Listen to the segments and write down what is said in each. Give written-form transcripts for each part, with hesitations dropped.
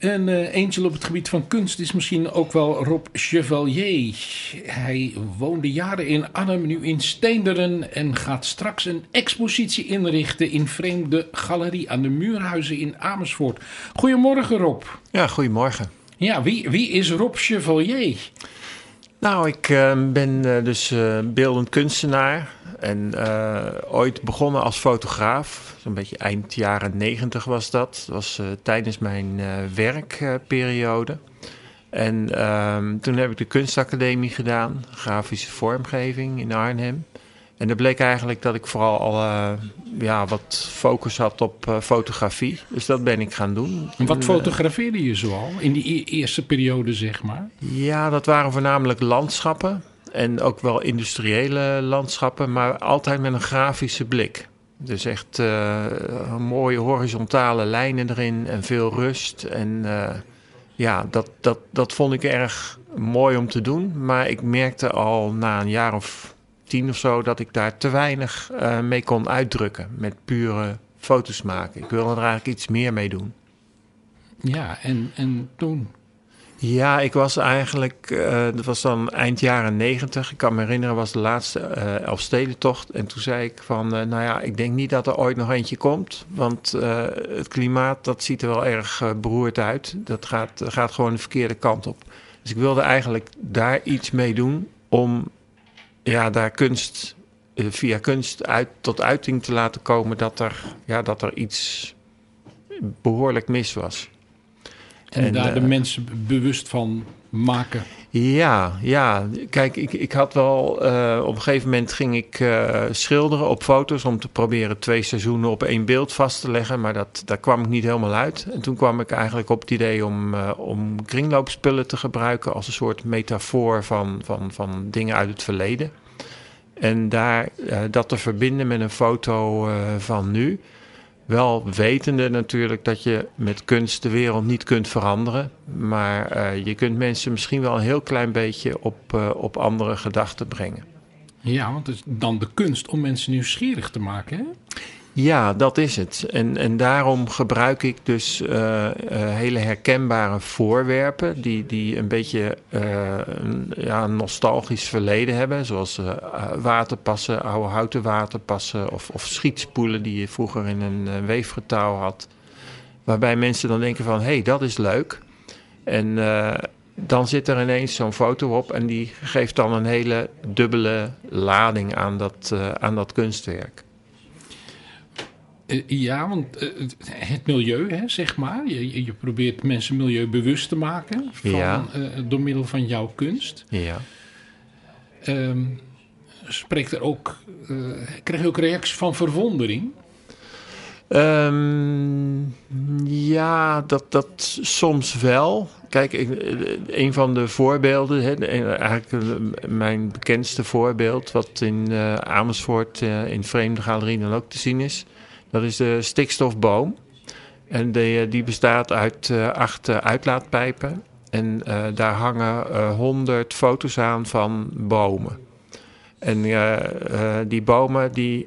Een angel op het gebied van kunst is misschien ook wel Rob Chevalier. Hij woonde jaren in Arnhem, nu in Steenderen en gaat straks een expositie inrichten in Vreemde Galerie aan de Muurhuizen in Amersfoort. Goedemorgen Rob. Ja, goedemorgen. Ja, wie is Rob Chevalier? Nou, ik ben dus beeldend kunstenaar en ooit begonnen als fotograaf. Zo'n beetje eind jaren 90 was dat. Dat was tijdens mijn werkperiode. En toen heb ik de kunstacademie gedaan, grafische vormgeving in Arnhem. En dat bleek eigenlijk dat ik vooral wat focus had op fotografie. Dus dat ben ik gaan doen. En wat fotografeerde je zoal in die eerste periode, zeg maar? Ja, dat waren voornamelijk landschappen. En ook wel industriële landschappen, maar altijd met een grafische blik. Dus echt mooie horizontale lijnen erin en veel rust. En dat vond ik erg mooi om te doen. Maar ik merkte al na een jaar of 10 of zo dat ik daar te weinig mee kon uitdrukken. Met pure foto's maken. Ik wilde er eigenlijk iets meer mee doen. Ja, en toen? Ja, ik was eigenlijk, dat was dan eind jaren 90. Ik kan me herinneren, was de laatste Elfstedentocht. En toen zei ik van, ik denk niet dat er ooit nog eentje komt. Want het klimaat, dat ziet er wel erg beroerd uit. Dat gaat gewoon de verkeerde kant op. Dus ik wilde eigenlijk daar iets mee doen om daar via kunst tot uiting te laten komen dat er iets behoorlijk mis was. En daar de mensen bewust van maken. Ja. Kijk, ik had wel... op een gegeven moment ging ik schilderen op foto's om te proberen 2 seizoenen op 1 beeld vast te leggen. Maar daar kwam ik niet helemaal uit. En toen kwam ik eigenlijk op het idee om kringloopspullen te gebruiken als een soort metafoor van dingen uit het verleden. En dat te verbinden met een foto van nu. Wel wetende natuurlijk dat je met kunst de wereld niet kunt veranderen. Maar je kunt mensen misschien wel een heel klein beetje op andere gedachten brengen. Ja, want het is dan de kunst om mensen nieuwsgierig te maken, hè? Ja, dat is het. En daarom gebruik ik dus hele herkenbare voorwerpen die een beetje een nostalgisch verleden hebben. Zoals waterpassen, oude houten waterpassen of schietspoelen die je vroeger in een weefgetouw had. Waarbij mensen dan denken van, hé, dat is leuk. En dan zit er ineens zo'n foto op en die geeft dan een hele dubbele lading aan dat kunstwerk. Ja, want het milieu, hè, zeg maar. Je probeert mensen milieubewust te maken door middel van jouw kunst. Ja. Krijg je ook reacties van verwondering? Ja, dat soms wel. Kijk, een van de voorbeelden, eigenlijk mijn bekendste voorbeeld, wat in Amersfoort in Vreemde Galerie dan ook te zien is, dat is de stikstofboom. En die bestaat uit 8 uitlaatpijpen. En daar hangen 100 foto's aan van bomen. En die bomen die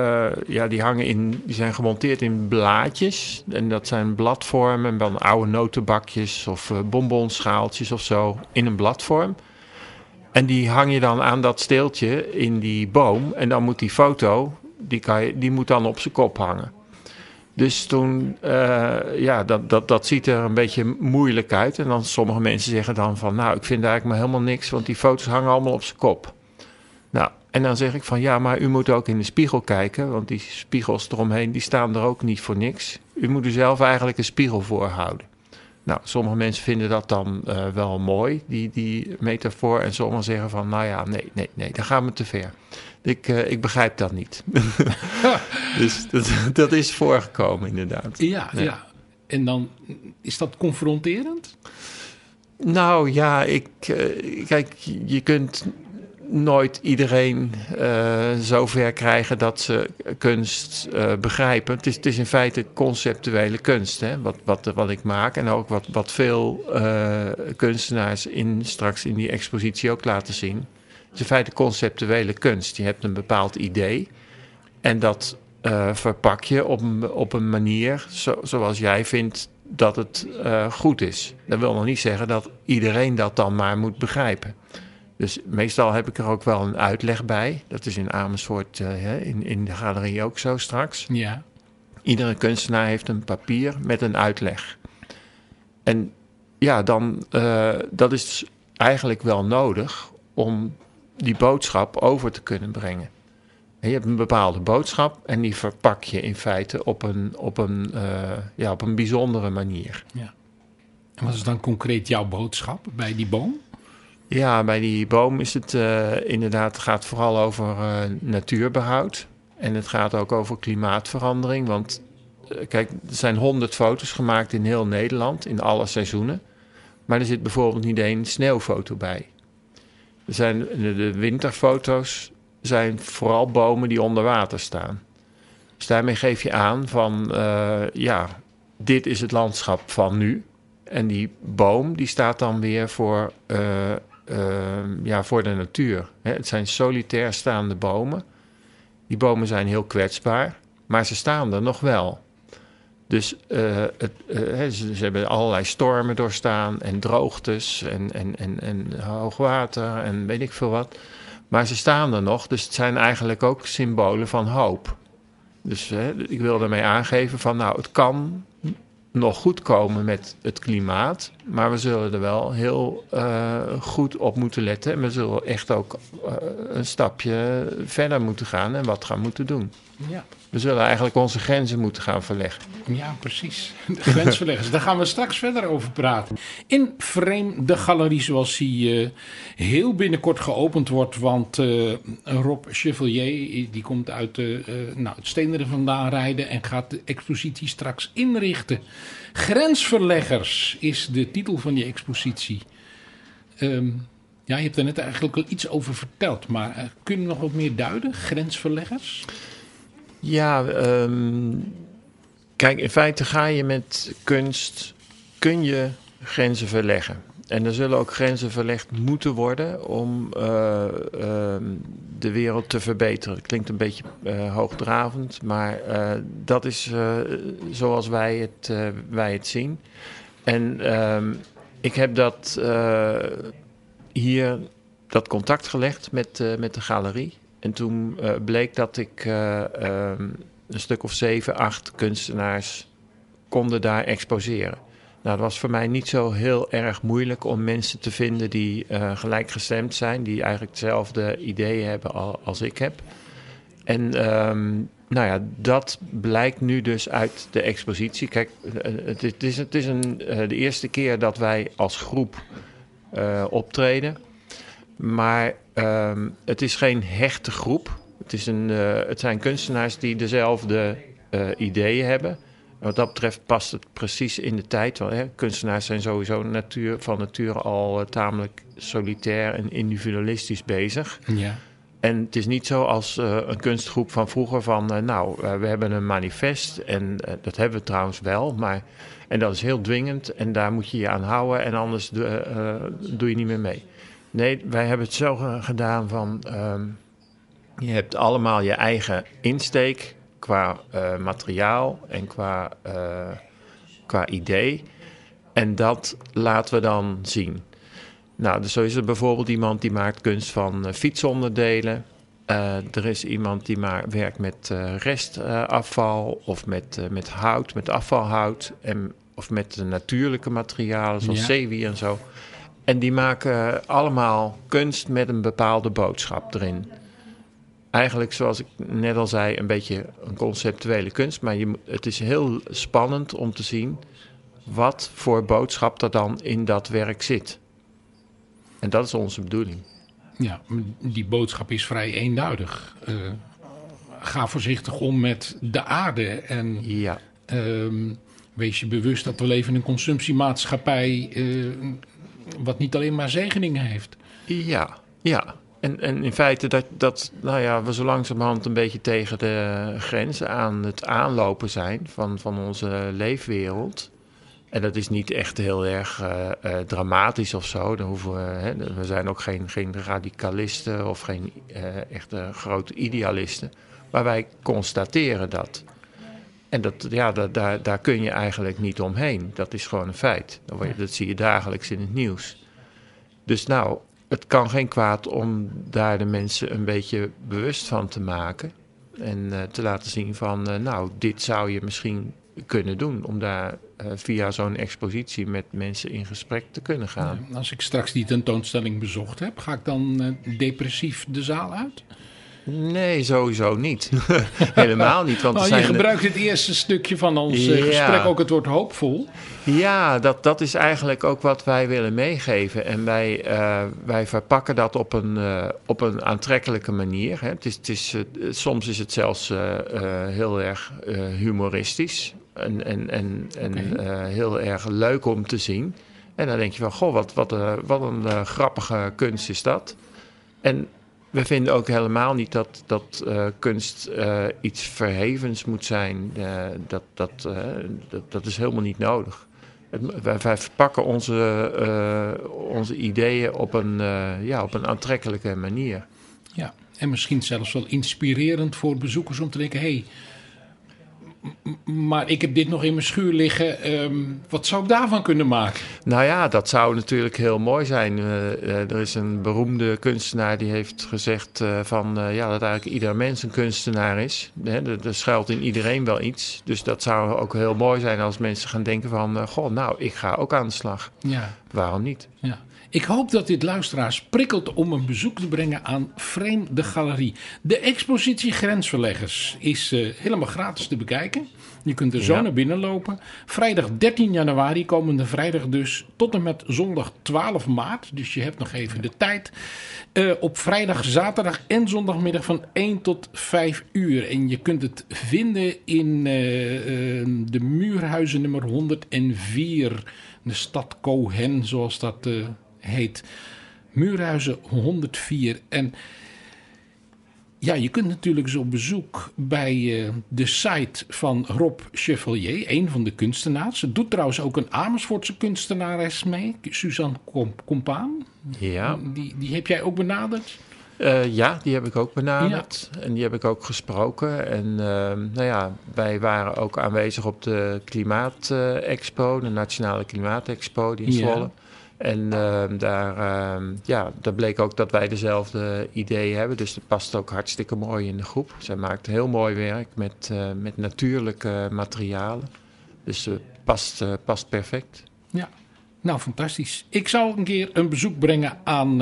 zijn gemonteerd in blaadjes. En dat zijn bladvormen van oude notenbakjes of bonbonschaaltjes of zo in een bladvorm. En die hang je dan aan dat steeltje in die boom. En dan moet die foto, die moet dan op zijn kop hangen. Dus toen, dat ziet er een beetje moeilijk uit. En dan sommige mensen zeggen dan van, nou, ik vind eigenlijk maar helemaal niks, want die foto's hangen allemaal op zijn kop. Nou, en dan zeg ik van, ja, maar u moet ook in de spiegel kijken, want die spiegels eromheen, die staan er ook niet voor niks. U moet er zelf eigenlijk een spiegel voor houden. Nou, sommige mensen vinden dat dan wel mooi, die metafoor. En sommigen zeggen van, nou ja, nee, dan gaan we te ver. Ik begrijp dat niet. Dus dat is voorgekomen inderdaad. Ja. En dan is dat confronterend? Nou ja, kijk, je kunt nooit iedereen zover krijgen dat ze kunst begrijpen. Het is in feite conceptuele kunst, hè, wat ik maak. En ook wat veel kunstenaars straks in die expositie ook laten zien. Het is in feite conceptuele kunst. Je hebt een bepaald idee en dat verpak je op een manier zoals jij vindt dat het goed is. Dat wil nog niet zeggen dat iedereen dat dan maar moet begrijpen. Dus meestal heb ik er ook wel een uitleg bij. Dat is in Amersfoort in de galerie ook zo straks. Ja. Iedere kunstenaar heeft een papier met een uitleg. En ja, dan dat is eigenlijk wel nodig om die boodschap over te kunnen brengen. En je hebt een bepaalde boodschap en die verpak je in feite op een bijzondere manier. Ja. En wat is dan concreet jouw boodschap bij die boom? Ja, bij die boom is het inderdaad, gaat vooral over natuurbehoud. En het gaat ook over klimaatverandering. Want kijk, er zijn 100 foto's gemaakt in heel Nederland, in alle seizoenen. Maar er zit bijvoorbeeld niet één sneeuwfoto bij. De winterfoto's zijn vooral bomen die onder water staan. Dus daarmee geef je aan van, dit is het landschap van nu. En die boom die staat dan weer voor de natuur. Het zijn solitair staande bomen. Die bomen zijn heel kwetsbaar, maar ze staan er nog wel. Dus ze hebben allerlei stormen doorstaan en droogtes en hoogwater en weet ik veel wat. Maar ze staan er nog, dus het zijn eigenlijk ook symbolen van hoop. Dus ik wil daarmee aangeven van het kan nog goed komen met het klimaat, maar we zullen er wel heel goed op moeten letten. En we zullen echt ook een stapje verder moeten gaan en wat gaan moeten doen. Ja. We zullen eigenlijk onze grenzen moeten gaan verleggen. Ja, precies. De grensverleggers. Daar gaan we straks verder over praten. In Frame de galerie, zoals die heel binnenkort geopend wordt. Want Rob Chevalier, die komt uit het Steenderen vandaan rijden en gaat de expositie straks inrichten. Grensverleggers is de titel van die expositie. Je hebt er net eigenlijk al iets over verteld. Maar kun je nog wat meer duiden? Grensverleggers? Ja, kijk, in feite ga je met kunst, kun je grenzen verleggen. En er zullen ook grenzen verlegd moeten worden om de wereld te verbeteren. Het klinkt een beetje hoogdravend, maar dat is zoals wij het zien. En ik heb hier dat contact gelegd met de galerie. En toen bleek dat ik een stuk of 7, 8 kunstenaars konden daar exposeren. Nou, dat was voor mij niet zo heel erg moeilijk om mensen te vinden die gelijkgestemd zijn. Die eigenlijk hetzelfde ideeën hebben als ik heb. En dat blijkt nu dus uit de expositie. Kijk, het is de eerste keer dat wij als groep optreden. Maar het is geen hechte groep. Het zijn kunstenaars die dezelfde ideeën hebben. En wat dat betreft past het precies in de tijd. Want, kunstenaars zijn sowieso van nature al tamelijk solitair en individualistisch bezig. Ja. En het is niet zo als een kunstgroep van vroeger van... we hebben een manifest en dat hebben we trouwens wel. En dat is heel dwingend en daar moet je je aan houden en anders doe je niet meer mee. Nee, wij hebben het zo gedaan van... je hebt allemaal je eigen insteek qua materiaal en qua idee. En dat laten we dan zien. Nou, dus zo is er bijvoorbeeld iemand die maakt kunst van fietsonderdelen. Er is iemand die werkt met restafval of met hout, met afvalhout. Of met natuurlijke materialen zoals zeewier en zo. En die maken allemaal kunst met een bepaalde boodschap erin. Eigenlijk, zoals ik net al zei, een beetje een conceptuele kunst. Maar het is heel spannend om te zien wat voor boodschap er dan in dat werk zit. En dat is onze bedoeling. Ja, die boodschap is vrij eenduidig. Ga voorzichtig om met de aarde. En wees je bewust dat we leven in een consumptiemaatschappij... wat niet alleen maar zegeningen heeft. Ja. En in feite dat we zo langzamerhand een beetje tegen de grenzen aan het aanlopen zijn van onze leefwereld. En dat is niet echt heel erg dramatisch of zo. Dan we zijn ook geen radicalisten of geen echte grote idealisten. Maar wij constateren dat. En daar kun je eigenlijk niet omheen. Dat is gewoon een feit. Dat zie je dagelijks in het nieuws. Dus nou, het kan geen kwaad om daar de mensen een beetje bewust van te maken. En te laten zien van, dit zou je misschien kunnen doen. Om daar via zo'n expositie met mensen in gesprek te kunnen gaan. Als ik straks die tentoonstelling bezocht heb, ga ik dan depressief de zaal uit? Nee, sowieso niet. Helemaal niet. Want je gebruikt het eerste stukje van ons gesprek ook het woord hoopvol. Ja, dat is eigenlijk ook wat wij willen meegeven. En wij verpakken dat op een aantrekkelijke manier. Hè. Soms is het zelfs heel erg humoristisch en heel erg leuk om te zien. En dan denk je van, goh, wat een grappige kunst is dat. En we vinden ook helemaal niet dat kunst iets verhevens moet zijn. Dat is helemaal niet nodig. Wij verpakken onze ideeën op een aantrekkelijke manier. Ja, en misschien zelfs wel inspirerend voor bezoekers om te denken, maar ik heb dit nog in mijn schuur liggen. Wat zou ik daarvan kunnen maken? Nou ja, dat zou natuurlijk heel mooi zijn. Er is een beroemde kunstenaar die heeft gezegd dat eigenlijk ieder mens een kunstenaar is. Er schuilt in iedereen wel iets. Dus dat zou ook heel mooi zijn als mensen gaan denken van, ik ga ook aan de slag. Ja. Waarom niet? Ja. Ik hoop dat dit luisteraars prikkelt om een bezoek te brengen aan Frame de Galerie. De expositie Grensverleggers is helemaal gratis te bekijken. Je kunt er zo naar binnen lopen. Vrijdag 13 januari, komende vrijdag dus, tot en met zondag 12 maart. Dus je hebt nog even de tijd. Op vrijdag, zaterdag en zondagmiddag van 1 tot 5 uur. En je kunt het vinden in de Muurhuizen nummer 104. De stad Cohen, zoals dat heet. Muurhuizen 104. En ja, je kunt natuurlijk eens op bezoek bij de site van Rob Chevalier, een van de kunstenaars. Er doet trouwens ook een Amersfoortse kunstenares mee, Suzanne Compaan. Ja. Die heb jij ook benaderd? Ja, die heb ik ook benaderd. Ja. En die heb ik ook gesproken. En wij waren ook aanwezig op de Klimaatexpo, de Nationale Klimaatexpo die in Zwolle. Ja. En daar bleek ook dat wij dezelfde ideeën hebben. Dus dat past ook hartstikke mooi in de groep. Zij maakt heel mooi werk met natuurlijke materialen. Dus past perfect. Ja, nou fantastisch. Ik zal een keer een bezoek brengen aan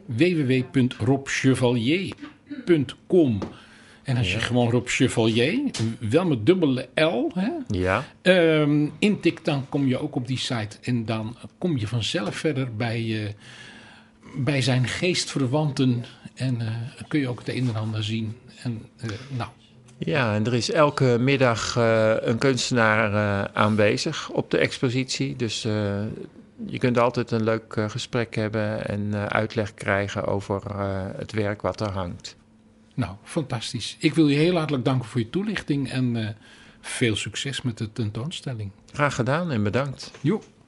www.robchevalier.com. En als je gewoon Rob Chevalier, wel met dubbele L, intikt, dan kom je ook op die site. En dan kom je vanzelf verder bij zijn geestverwanten. En kun je ook het een en ander zien. Ja, en er is elke middag een kunstenaar aanwezig op de expositie. Dus je kunt altijd een leuk gesprek hebben en uitleg krijgen over het werk wat er hangt. Nou, fantastisch. Ik wil je heel hartelijk danken voor je toelichting en veel succes met de tentoonstelling. Graag gedaan en bedankt. Jo.